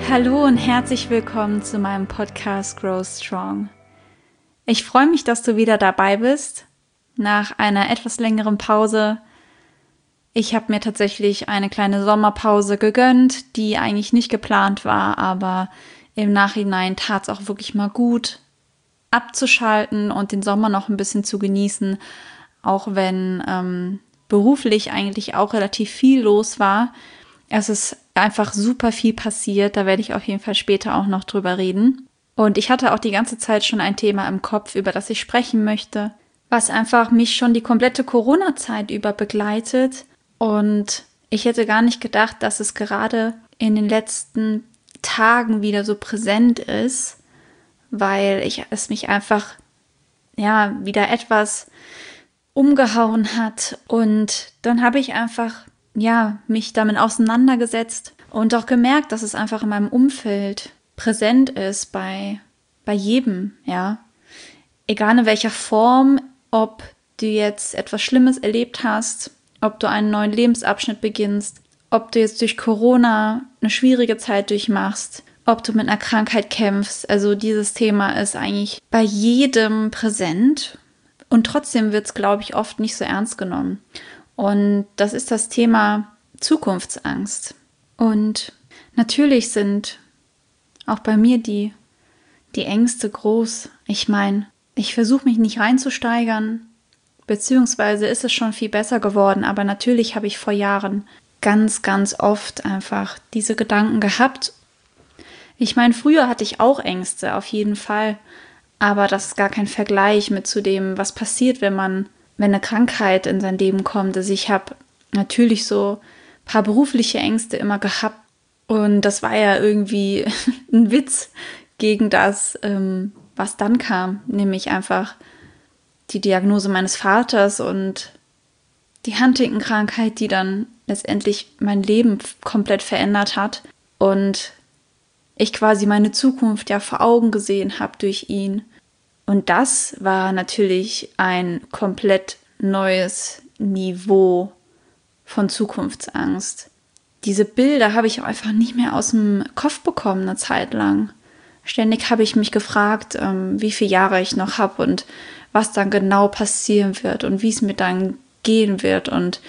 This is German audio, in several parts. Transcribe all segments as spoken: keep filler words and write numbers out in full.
Hallo und herzlich willkommen zu meinem Podcast Grow Strong. Ich freue mich, dass du wieder dabei bist, nach einer etwas längeren Pause. Ich habe mir tatsächlich eine kleine Sommerpause gegönnt, die eigentlich nicht geplant war, aber im Nachhinein tat es auch wirklich mal gut, abzuschalten und den Sommer noch ein bisschen zu genießen, auch wenn ähm, beruflich eigentlich auch relativ viel los war. Es ist einfach super viel passiert, da werde ich auf jeden Fall später auch noch drüber reden. Und ich hatte auch die ganze Zeit schon ein Thema im Kopf, über das ich sprechen möchte, was einfach mich schon die komplette Corona-Zeit über begleitet. Und ich hätte gar nicht gedacht, dass es gerade in den letzten Tagen wieder so präsent ist, weil ich es mich einfach ja wieder etwas umgehauen hat. Und dann habe ich einfach ja mich damit auseinandergesetzt und auch gemerkt, dass es einfach in meinem Umfeld präsent ist bei bei jedem, ja. Egal in welcher Form, ob du jetzt etwas Schlimmes erlebt hast, ob du einen neuen Lebensabschnitt beginnst, ob du jetzt durch Corona eine schwierige Zeit durchmachst, ob du mit einer Krankheit kämpfst. Also dieses Thema ist eigentlich bei jedem präsent und trotzdem wird es, glaube ich, oft nicht so ernst genommen. Und das ist das Thema Zukunftsangst. Und natürlich sind auch bei mir die, die Ängste groß. Ich meine, ich versuche mich nicht reinzusteigern, beziehungsweise ist es schon viel besser geworden, aber natürlich habe ich vor Jahren ganz, ganz oft einfach diese Gedanken gehabt. Ich meine, früher hatte ich auch Ängste, auf jeden Fall, aber das ist gar kein Vergleich mit zu dem, was passiert, wenn man, wenn eine Krankheit in sein Leben kommt. Also ich habe natürlich so ein paar berufliche Ängste immer gehabt und das war ja irgendwie ein Witz gegen das, ähm, was dann kam, nämlich einfach die Diagnose meines Vaters und die Huntington-Krankheit, die dann letztendlich mein Leben komplett verändert hat und ich quasi meine Zukunft ja vor Augen gesehen habe durch ihn. Und das war natürlich ein komplett neues Niveau von Zukunftsangst. Diese Bilder habe ich auch einfach nicht mehr aus dem Kopf bekommen eine Zeit lang. Ständig habe ich mich gefragt, ähm, wie viele Jahre ich noch habe und was dann genau passieren wird und wie es mir dann gehen wird und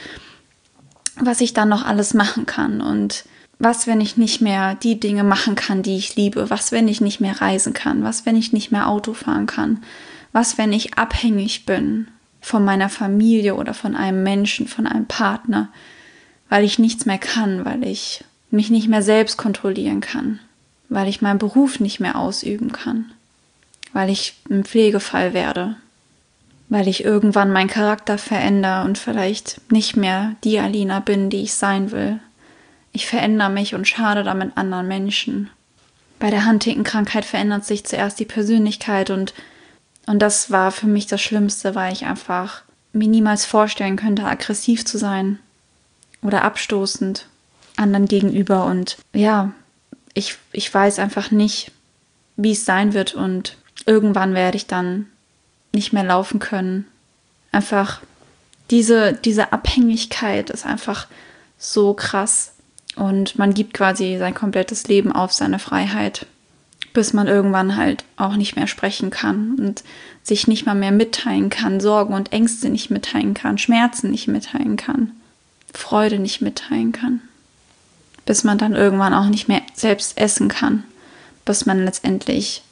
was ich dann noch alles machen kann und was, wenn ich nicht mehr die Dinge machen kann, die ich liebe? Was, wenn ich nicht mehr reisen kann? Was, wenn ich nicht mehr Auto fahren kann? Was, wenn ich abhängig bin von meiner Familie oder von einem Menschen, von einem Partner, weil ich nichts mehr kann, weil ich mich nicht mehr selbst kontrollieren kann, weil ich meinen Beruf nicht mehr ausüben kann, weil ich ein Pflegefall werde, weil ich irgendwann meinen Charakter verändere und vielleicht nicht mehr die Alina bin, die ich sein will. Ich verändere mich und schade damit anderen Menschen. Bei der Huntington-Krankheit verändert sich zuerst die Persönlichkeit und, und das war für mich das Schlimmste, weil ich einfach mir niemals vorstellen könnte, aggressiv zu sein oder abstoßend anderen gegenüber. Und ja, ich, ich weiß einfach nicht, wie es sein wird und irgendwann werde ich dann nicht mehr laufen können. Einfach diese, diese Abhängigkeit ist einfach so krass. Und man gibt quasi sein komplettes Leben auf seine Freiheit, bis man irgendwann halt auch nicht mehr sprechen kann und sich nicht mal mehr mitteilen kann, Sorgen und Ängste nicht mitteilen kann, Schmerzen nicht mitteilen kann, Freude nicht mitteilen kann. Bis man dann irgendwann auch nicht mehr selbst essen kann, bis man letztendlich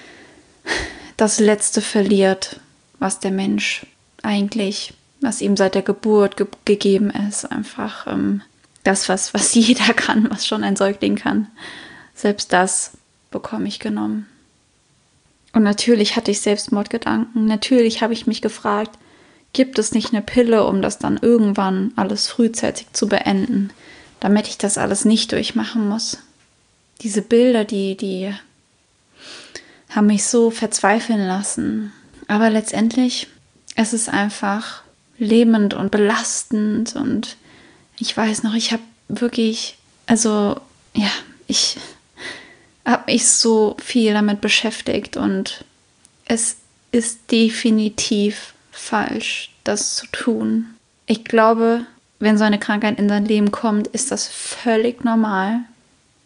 das Letzte verliert, was der Mensch eigentlich, was ihm seit der Geburt ge- gegeben ist, einfach ähm, das, was, was jeder kann, was schon ein Säugling kann. Selbst das bekomme ich genommen. Und natürlich hatte ich Selbstmordgedanken. Natürlich habe ich mich gefragt, gibt es nicht eine Pille, um das dann irgendwann alles frühzeitig zu beenden, damit ich das alles nicht durchmachen muss. Diese Bilder, die, die haben mich so verzweifeln lassen. Aber letztendlich, es ist einfach lähmend und belastend und ich weiß noch, ich habe wirklich, also ja, ich habe mich so viel damit beschäftigt und es ist definitiv falsch, das zu tun. Ich glaube, wenn so eine Krankheit in dein Leben kommt, ist das völlig normal.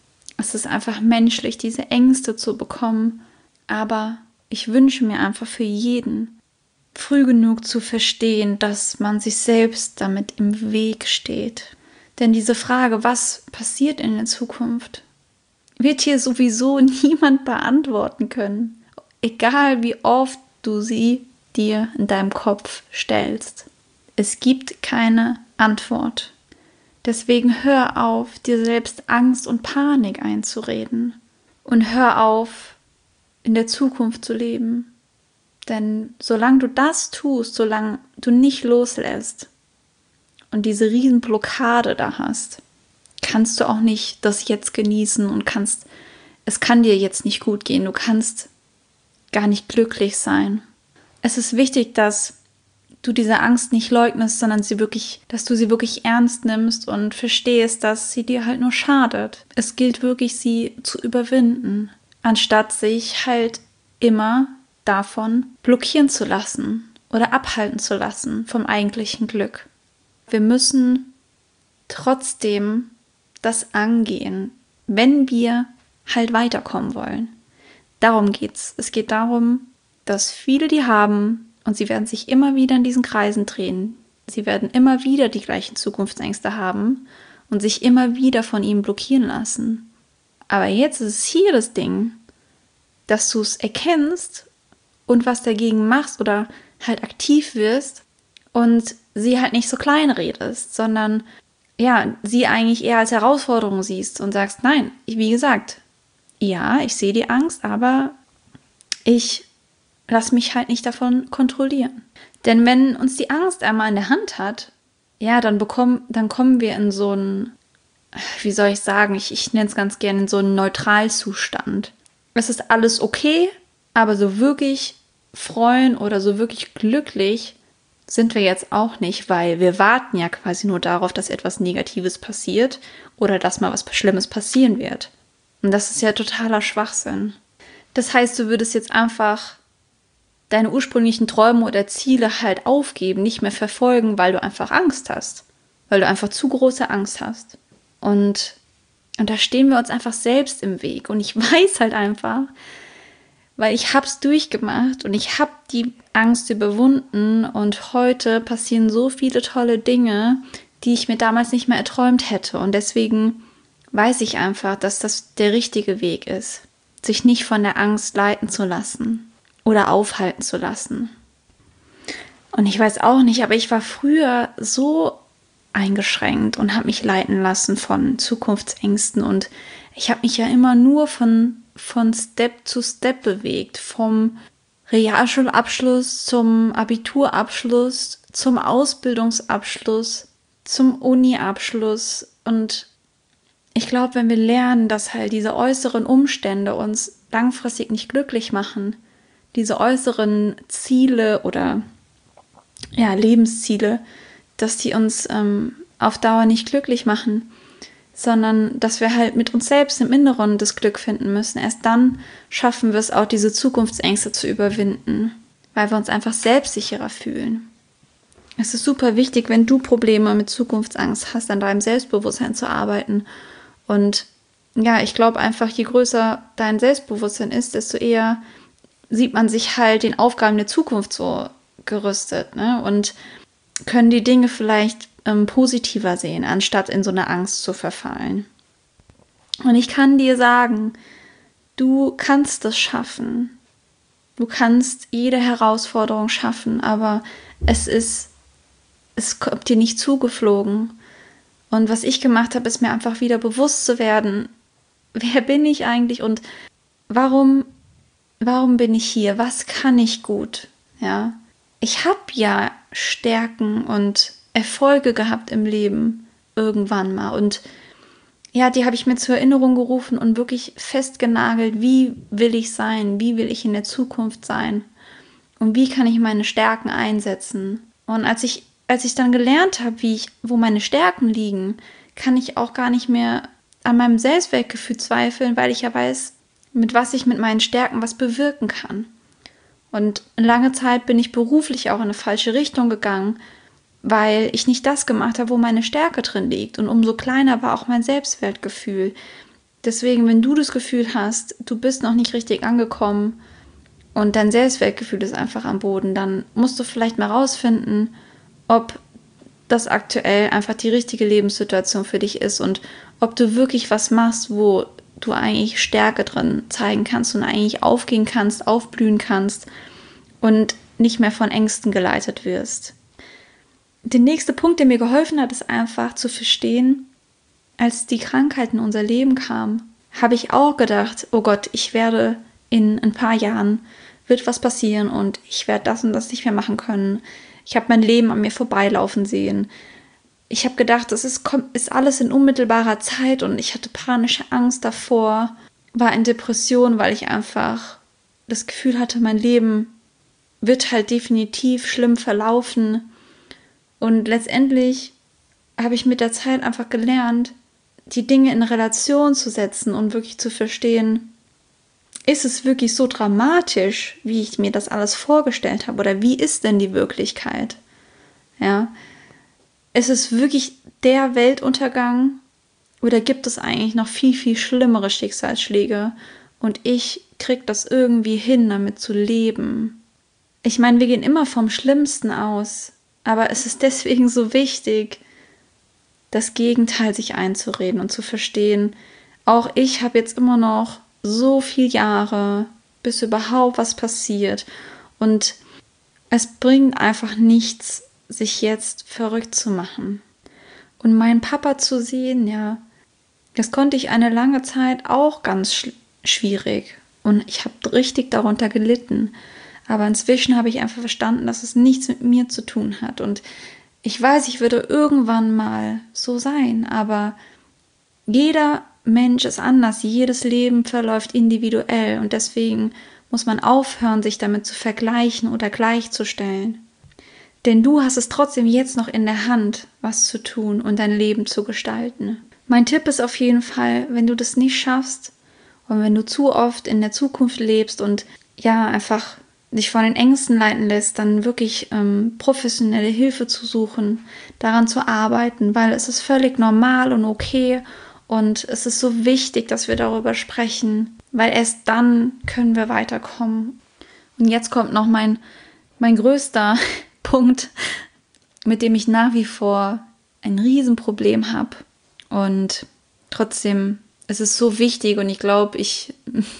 Es ist einfach menschlich, diese Ängste zu bekommen. Aber ich wünsche mir einfach für jeden, früh genug zu verstehen, dass man sich selbst damit im Weg steht. Denn diese Frage, was passiert in der Zukunft, wird hier sowieso niemand beantworten können. Egal wie oft du sie dir in deinem Kopf stellst. Es gibt keine Antwort. Deswegen hör auf, dir selbst Angst und Panik einzureden. Und hör auf, in der Zukunft zu leben. Denn solange du das tust, solange du nicht loslässt und diese riesen Blockade da hast, kannst du auch nicht das jetzt genießen und kannst, es kann dir jetzt nicht gut gehen. Du kannst gar nicht glücklich sein. Es ist wichtig, dass du diese Angst nicht leugnest, sondern sie wirklich, dass du sie wirklich ernst nimmst und verstehst, dass sie dir halt nur schadet. Es gilt wirklich, sie zu überwinden, anstatt sich halt immer davon blockieren zu lassen oder abhalten zu lassen vom eigentlichen Glück. Wir müssen trotzdem das angehen, wenn wir halt weiterkommen wollen. Darum geht's. Es geht darum, dass viele die haben und sie werden sich immer wieder in diesen Kreisen drehen. Sie werden immer wieder die gleichen Zukunftsängste haben und sich immer wieder von ihnen blockieren lassen. Aber jetzt ist es hier das Ding, dass du es erkennst und was dagegen machst oder halt aktiv wirst und sie halt nicht so klein redest, sondern ja, sie eigentlich eher als Herausforderung siehst und sagst, nein, wie gesagt, ja, ich sehe die Angst, aber ich lass mich halt nicht davon kontrollieren. Denn wenn uns die Angst einmal in der Hand hat, ja, dann bekommen, dann kommen wir in so einen, wie soll ich sagen, ich, ich nenne es ganz gerne in so einen Neutralzustand. Es ist alles okay, aber so wirklich freuen oder so wirklich glücklich sind wir jetzt auch nicht, weil wir warten ja quasi nur darauf, dass etwas Negatives passiert oder dass mal was Schlimmes passieren wird. Und das ist ja totaler Schwachsinn. Das heißt, du würdest jetzt einfach deine ursprünglichen Träume oder Ziele halt aufgeben, nicht mehr verfolgen, weil du einfach Angst hast. Weil du einfach zu große Angst hast. Und, und da stehen wir uns einfach selbst im Weg. Und ich weiß halt einfach, weil ich hab's durchgemacht und ich hab die Angst überwunden und heute passieren so viele tolle Dinge, die ich mir damals nicht mehr erträumt hätte. Und deswegen weiß ich einfach, dass das der richtige Weg ist, sich nicht von der Angst leiten zu lassen oder aufhalten zu lassen. Und ich weiß auch nicht, aber ich war früher so eingeschränkt und habe mich leiten lassen von Zukunftsängsten und ich habe mich ja immer nur von, von Step zu Step bewegt, vom Realschulabschluss zum Abiturabschluss, zum Ausbildungsabschluss, zum Uni-Abschluss. Und ich glaube, wenn wir lernen, dass halt diese äußeren Umstände uns langfristig nicht glücklich machen, diese äußeren Ziele oder ja, Lebensziele, dass die uns ähm, auf Dauer nicht glücklich machen, sondern dass wir halt mit uns selbst im Inneren das Glück finden müssen. Erst dann schaffen wir es auch, diese Zukunftsängste zu überwinden, weil wir uns einfach selbstsicherer fühlen. Es ist super wichtig, wenn du Probleme mit Zukunftsangst hast, an deinem Selbstbewusstsein zu arbeiten. Und ja, ich glaube einfach, je größer dein Selbstbewusstsein ist, desto eher sieht man sich halt den Aufgaben der Zukunft so gerüstet, ne? Und können die Dinge vielleicht ähm, positiver sehen, anstatt in so eine Angst zu verfallen. Und ich kann dir sagen, du kannst das schaffen. Du kannst jede Herausforderung schaffen, aber es ist, es kommt dir nicht zugeflogen. Und was ich gemacht habe, ist mir einfach wieder bewusst zu werden, wer bin ich eigentlich und warum, warum bin ich hier? Was kann ich gut? Ja, ich habe ja Stärken und Erfolge gehabt im Leben irgendwann mal und ja, die habe ich mir zur Erinnerung gerufen und wirklich festgenagelt, wie will ich sein, wie will ich in der Zukunft sein und wie kann ich meine Stärken einsetzen. Und als ich, als ich dann gelernt habe, wie ich, wo meine Stärken liegen, kann ich auch gar nicht mehr an meinem Selbstwertgefühl zweifeln, weil ich ja weiß, mit was ich mit meinen Stärken was bewirken kann. Und lange Zeit bin ich beruflich auch in eine falsche Richtung gegangen, weil ich nicht das gemacht habe, wo meine Stärke drin liegt. Und umso kleiner war auch mein Selbstwertgefühl. Deswegen, wenn du das Gefühl hast, du bist noch nicht richtig angekommen und dein Selbstwertgefühl ist einfach am Boden, dann musst du vielleicht mal rausfinden, ob das aktuell einfach die richtige Lebenssituation für dich ist und ob du wirklich was machst, wo du eigentlich Stärke drin zeigen kannst und eigentlich aufgehen kannst, aufblühen kannst und nicht mehr von Ängsten geleitet wirst. Der nächste Punkt, der mir geholfen hat, ist einfach zu verstehen, als die Krankheit in unser Leben kam, habe ich auch gedacht, oh Gott, ich werde in ein paar Jahren, wird was passieren und ich werde das und das nicht mehr machen können. Ich habe mein Leben an mir vorbeilaufen sehen. Ich habe gedacht, das ist, ist alles in unmittelbarer Zeit und ich hatte panische Angst davor, war in Depression, weil ich einfach das Gefühl hatte, mein Leben wird halt definitiv schlimm verlaufen. Und letztendlich habe ich mit der Zeit einfach gelernt, die Dinge in Relation zu setzen und wirklich zu verstehen, ist es wirklich so dramatisch, wie ich mir das alles vorgestellt habe? Oder wie ist denn die Wirklichkeit? Ja, ist es wirklich der Weltuntergang oder gibt es eigentlich noch viel, viel schlimmere Schicksalsschläge und ich kriege das irgendwie hin, damit zu leben? Ich meine, wir gehen immer vom Schlimmsten aus, aber es ist deswegen so wichtig, das Gegenteil sich einzureden und zu verstehen, auch ich habe jetzt immer noch so viele Jahre, bis überhaupt was passiert und es bringt einfach nichts, sich jetzt verrückt zu machen. Und meinen Papa zu sehen, ja, das konnte ich eine lange Zeit auch ganz sch- schwierig und ich habe richtig darunter gelitten, aber inzwischen habe ich einfach verstanden, dass es nichts mit mir zu tun hat und ich weiß, ich würde irgendwann mal so sein, aber jeder Mensch ist anders, jedes Leben verläuft individuell und deswegen muss man aufhören, sich damit zu vergleichen oder gleichzustellen. Denn du hast es trotzdem jetzt noch in der Hand, was zu tun und dein Leben zu gestalten. Mein Tipp ist auf jeden Fall, wenn du das nicht schaffst und wenn du zu oft in der Zukunft lebst und ja, einfach dich von den Ängsten leiten lässt, dann wirklich ähm, professionelle Hilfe zu suchen, daran zu arbeiten, weil es ist völlig normal und okay und es ist so wichtig, dass wir darüber sprechen, weil erst dann können wir weiterkommen. Und jetzt kommt noch mein, mein größter Punkt, mit dem ich nach wie vor ein Riesenproblem habe und trotzdem ist es so wichtig und ich glaube, ich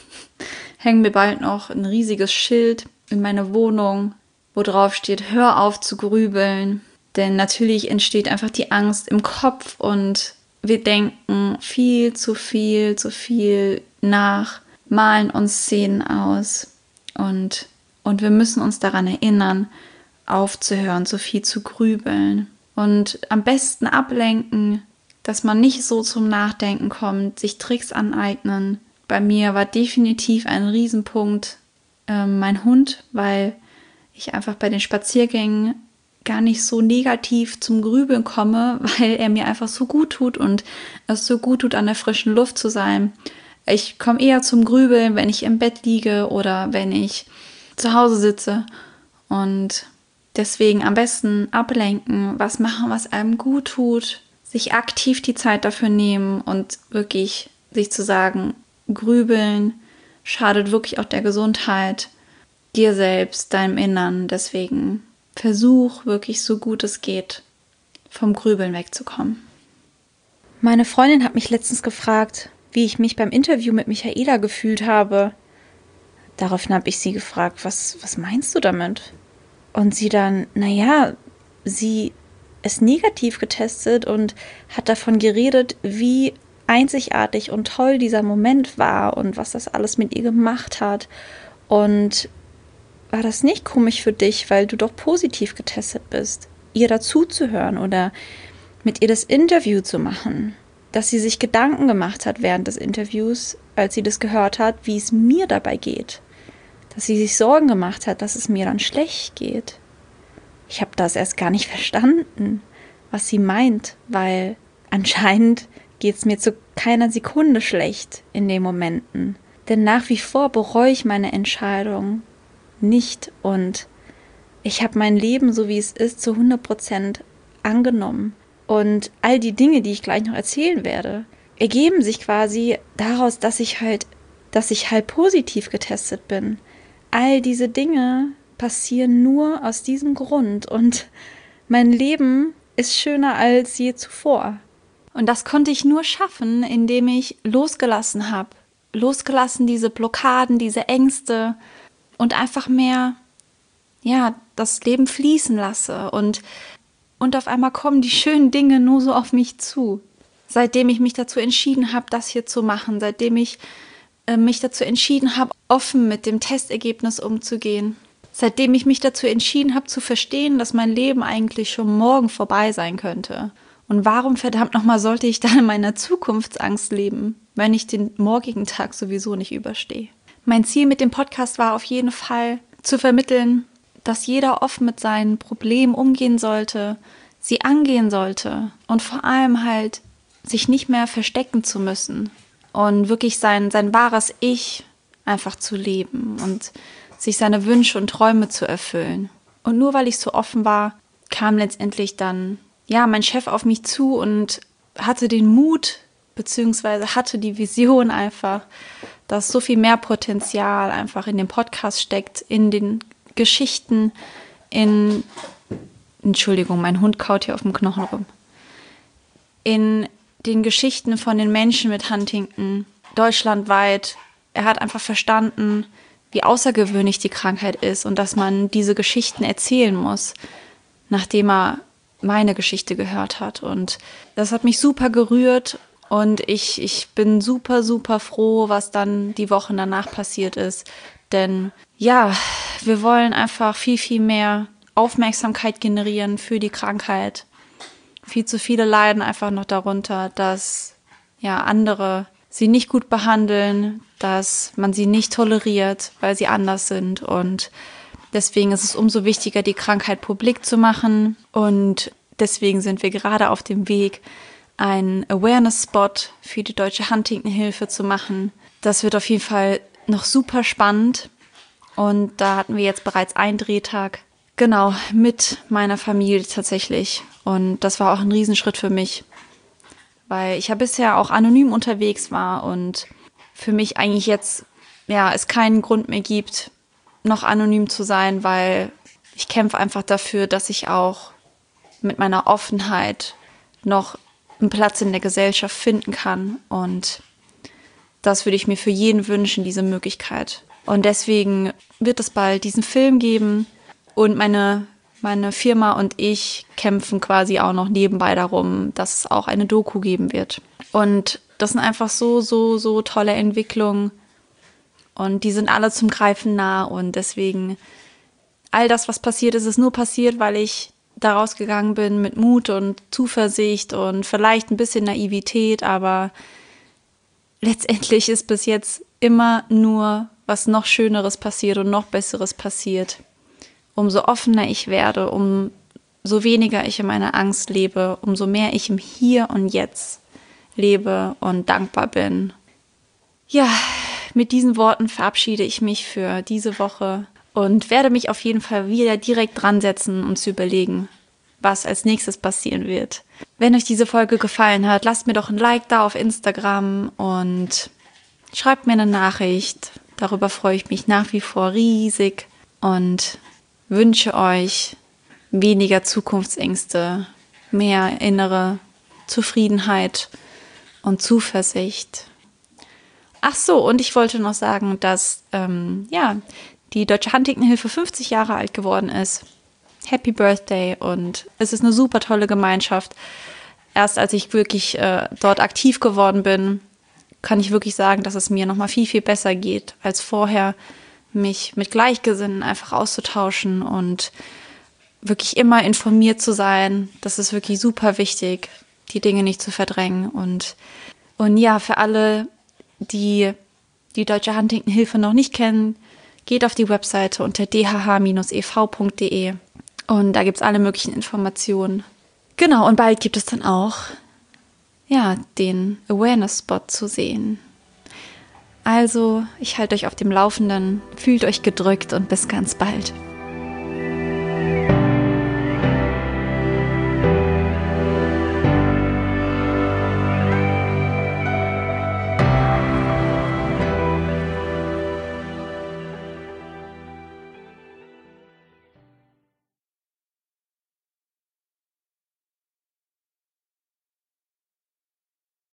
hänge mir bald noch ein riesiges Schild in meine Wohnung, wo drauf steht, hör auf zu grübeln. Denn natürlich entsteht einfach die Angst im Kopf und wir denken viel zu viel, zu viel nach, malen uns Szenen aus und, und wir müssen uns daran erinnern, aufzuhören, so viel zu grübeln. Und am besten ablenken, dass man nicht so zum Nachdenken kommt, sich Tricks aneignen. Bei mir war definitiv ein Riesenpunkt äh, mein Hund, weil ich einfach bei den Spaziergängen gar nicht so negativ zum Grübeln komme, weil er mir einfach so gut tut und es so gut tut, an der frischen Luft zu sein. Ich komme eher zum Grübeln, wenn ich im Bett liege oder wenn ich zu Hause sitze und deswegen am besten ablenken, was machen, was einem gut tut, sich aktiv die Zeit dafür nehmen und wirklich sich zu sagen, grübeln schadet wirklich auch der Gesundheit, dir selbst, deinem Innern. Deswegen versuch wirklich so gut es geht, vom Grübeln wegzukommen. Meine Freundin hat mich letztens gefragt, wie ich mich beim Interview mit Michaela gefühlt habe. Daraufhin habe ich sie gefragt, was, was meinst du damit? Und sie dann, naja, sie ist negativ getestet und hat davon geredet, wie einzigartig und toll dieser Moment war und was das alles mit ihr gemacht hat. Und war das nicht komisch für dich, weil du doch positiv getestet bist, ihr dazu zu hören oder mit ihr das Interview zu machen? Dass sie sich Gedanken gemacht hat während des Interviews, als sie das gehört hat, wie es mir dabei geht. Dass sie sich Sorgen gemacht hat, dass es mir dann schlecht geht. Ich habe das erst gar nicht verstanden, was sie meint, weil anscheinend geht es mir zu keiner Sekunde schlecht in den Momenten. Denn nach wie vor bereue ich meine Entscheidung nicht und ich habe mein Leben, so wie es ist, zu hundert Prozent angenommen. Und all die Dinge, die ich gleich noch erzählen werde, ergeben sich quasi daraus, dass ich halt, dass ich halt positiv getestet bin. All diese Dinge passieren nur aus diesem Grund und mein Leben ist schöner als je zuvor. Und das konnte ich nur schaffen, indem ich losgelassen habe. Losgelassen diese Blockaden, diese Ängste und einfach mehr, ja, das Leben fließen lasse. Und, und auf einmal kommen die schönen Dinge nur so auf mich zu. Seitdem ich mich dazu entschieden habe, das hier zu machen, seitdem ich äh, mich dazu entschieden habe, offen mit dem Testergebnis umzugehen, seitdem ich mich dazu entschieden habe, zu verstehen, dass mein Leben eigentlich schon morgen vorbei sein könnte. Und warum verdammt nochmal sollte ich dann in meiner Zukunftsangst leben, wenn ich den morgigen Tag sowieso nicht überstehe? Mein Ziel mit dem Podcast war auf jeden Fall zu vermitteln, dass jeder offen mit seinen Problemen umgehen sollte, sie angehen sollte und vor allem halt sich nicht mehr verstecken zu müssen und wirklich sein, sein wahres Ich einfach zu leben und sich seine Wünsche und Träume zu erfüllen. Und nur weil ich so offen war, kam letztendlich dann ja mein Chef auf mich zu und hatte den Mut, beziehungsweise hatte die Vision einfach, dass so viel mehr Potenzial einfach in dem Podcast steckt, in den Geschichten, in, Entschuldigung, mein Hund kaut hier auf dem Knochen rum, in den Geschichten von den Menschen mit Huntington, deutschlandweit. Er hat einfach verstanden, wie außergewöhnlich die Krankheit ist und dass man diese Geschichten erzählen muss, nachdem er meine Geschichte gehört hat. Und das hat mich super gerührt und ich, ich bin super, super froh, was dann die Wochen danach passiert ist. Denn ja, wir wollen einfach viel, viel mehr Aufmerksamkeit generieren für die Krankheit. Viel zu viele leiden einfach noch darunter, dass ja andere sie nicht gut behandeln, dass man sie nicht toleriert, weil sie anders sind. Und deswegen ist es umso wichtiger, die Krankheit publik zu machen. Und deswegen sind wir gerade auf dem Weg, einen Awareness-Spot für die Deutsche Huntington-Hilfe zu machen. Das wird auf jeden Fall noch super spannend. Und da hatten wir jetzt bereits einen Drehtag. Genau, mit meiner Familie tatsächlich. Und das war auch ein Riesenschritt für mich, weil ich ja bisher auch anonym unterwegs war und für mich eigentlich jetzt ja es keinen Grund mehr gibt, noch anonym zu sein, weil ich kämpfe einfach dafür, dass ich auch mit meiner Offenheit noch einen Platz in der Gesellschaft finden kann. Und das würde ich mir für jeden wünschen, diese Möglichkeit. Und deswegen wird es bald diesen Film geben. Und meine, meine Firma und ich kämpfen quasi auch noch nebenbei darum, dass es auch eine Doku geben wird. Und das sind einfach so, so, so tolle Entwicklungen. Und die sind alle zum Greifen nah. Und deswegen, all das, was passiert ist, ist nur passiert, weil ich da rausgegangen bin mit Mut und Zuversicht und vielleicht ein bisschen Naivität. Aber letztendlich ist bis jetzt immer nur was noch Schöneres passiert und noch Besseres passiert. Umso offener ich werde, umso weniger ich in meiner Angst lebe, umso mehr ich im Hier und Jetzt lebe und dankbar bin. Ja, mit diesen Worten verabschiede ich mich für diese Woche und werde mich auf jeden Fall wieder direkt dran setzen und zu überlegen, was als nächstes passieren wird. Wenn euch diese Folge gefallen hat, lasst mir doch ein Like da auf Instagram und schreibt mir eine Nachricht. Darüber freue ich mich nach wie vor riesig und wünsche euch weniger Zukunftsängste, mehr innere Zufriedenheit und Zuversicht. Ach so, und ich wollte noch sagen, dass ähm, ja, die Deutsche Huntington-Hilfe fünfzig Jahre alt geworden ist. Happy Birthday, und es ist eine super tolle Gemeinschaft. Erst als ich wirklich äh, dort aktiv geworden bin, kann ich wirklich sagen, dass es mir nochmal viel, viel besser geht als vorher, mich mit Gleichgesinnten einfach auszutauschen und wirklich immer informiert zu sein. Das ist wirklich super wichtig, die Dinge nicht zu verdrängen. Und, und ja, für alle, die die Deutsche Huntington-Hilfe noch nicht kennen, geht auf die Webseite unter d h h Bindestrich e v punkt d e und da gibt es alle möglichen Informationen. Genau, und bald gibt es dann auch ja, den Awareness-Spot zu sehen. Also, ich halte euch auf dem Laufenden, fühlt euch gedrückt und bis ganz bald.